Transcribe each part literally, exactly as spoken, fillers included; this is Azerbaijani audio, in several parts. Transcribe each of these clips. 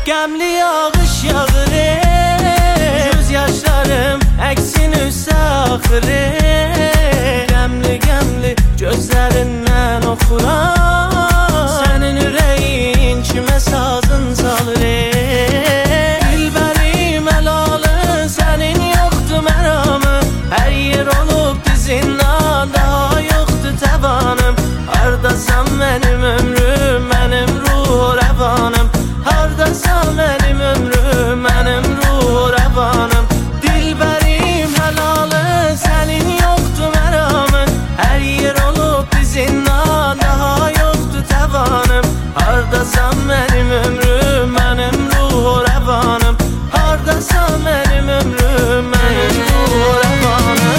Qəmli yağış yağır ey, göz yaşlarım əksin üstə axır ey. Qəmli qəmli gözlərindən oxuram, sənin ürəyin kimə sazın salır ey. Dilbərim əlalı, sənin yoxdur məramı, hər yer olub dizindən, daha yoxdur təvanım. Hardasan mənim ömrüm, mənim ruh rəvanım, hardasan mənim ömrüm, mənim ruh rəvanım. Dilbərim həlalı, sənin yoxdur məramın, hər yer olub dizindən, daha yoxdur təvanım. Hardasan mənim ömrüm, mənim ruh rəvanım, hardasan mənim ömrüm, mənim ruh rəvanım.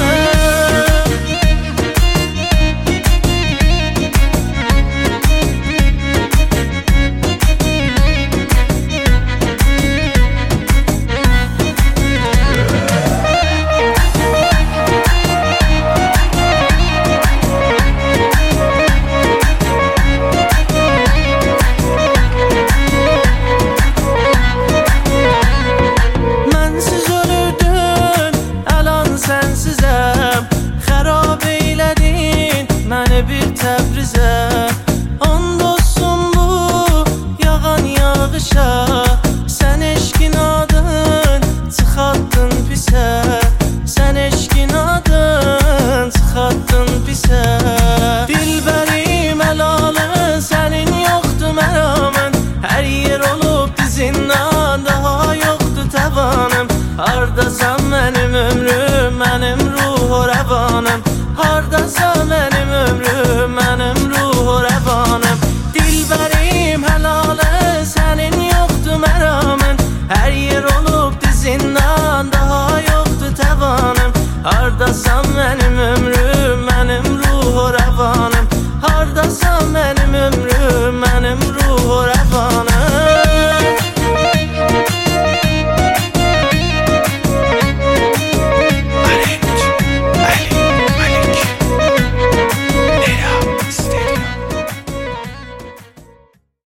Bir Təbrizə and olsun bu yağan yağışa, sən eşkin adın çıxartdın pisə, sən eşkin adın çıxartdın pisə. Dilbərim əlalı, sənin yoxdur məramın, hər yer olub dizindən, daha yoxdur təvanım. Hardasan mənim ömrüm, mənim ruh rəvanım, hardasan mənim ömrüm,